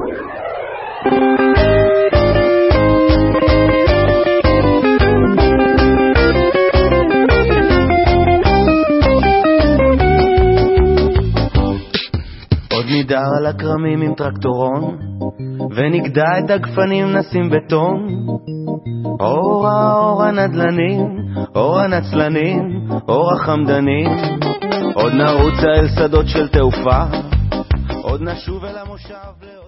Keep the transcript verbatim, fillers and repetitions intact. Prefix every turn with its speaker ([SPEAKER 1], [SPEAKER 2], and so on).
[SPEAKER 1] נידר על הקרמים עם טרקטורון ונגדע את הגפנים נשים בטון אורה אורה נדלנים אורה נצלנים אורה חמדנים עוד נרוץ אל שדות של תעופה עוד נשוב אל המושב